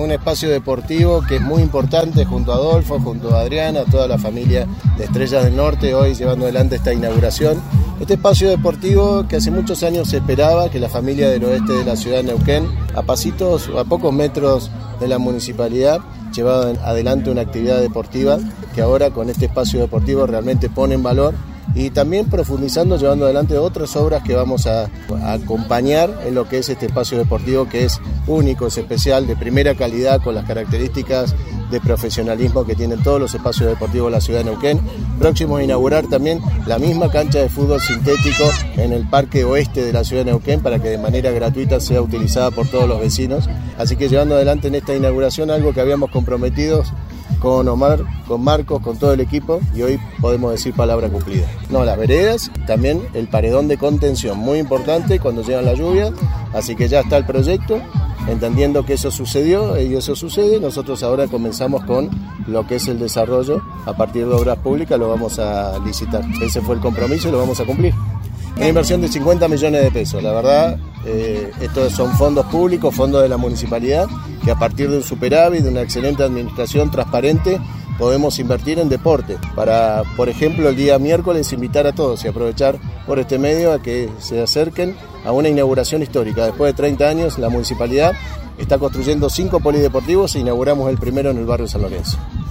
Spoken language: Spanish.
Un espacio deportivo que es muy importante junto a Adolfo, junto a Adriana, toda la familia de Estrellas del Norte, hoy llevando adelante esta inauguración. Este espacio deportivo que hace muchos años se esperaba que la familia del oeste de la ciudad de Neuquén, a pocos metros de la municipalidad, llevaba adelante una actividad deportiva que ahora con este espacio deportivo realmente pone en valor, y también profundizando, llevando adelante otras obras que vamos a acompañar en lo que es este espacio deportivo, que es único, es especial, de primera calidad, con las características de profesionalismo que tienen todos los espacios deportivos de la ciudad de Neuquén. Próximo a inaugurar también la misma cancha de fútbol sintético en el Parque Oeste de la ciudad de Neuquén, para que de manera gratuita sea utilizada por todos los vecinos. Así que llevando adelante en esta inauguración algo que habíamos comprometido con Omar, con Marcos, con todo el equipo, y hoy podemos decir palabra cumplida. No, las veredas, también el paredón de contención, muy importante cuando llegan las lluvias, así que ya está el proyecto, entendiendo que eso sucedió y eso sucede. Nosotros ahora comenzamos con lo que es el desarrollo, a partir de obras públicas lo vamos a licitar. Ese fue el compromiso y lo vamos a cumplir. Una inversión de 50 millones de pesos, la verdad, estos son fondos públicos, fondos de la municipalidad, que a partir de un superávit, de una excelente administración transparente, podemos invertir en deporte. Para, por ejemplo, el día miércoles invitar a todos y aprovechar por este medio a que se acerquen a una inauguración histórica. Después de 30 años, la municipalidad está construyendo 5 polideportivos e inauguramos el primero en el barrio San Lorenzo.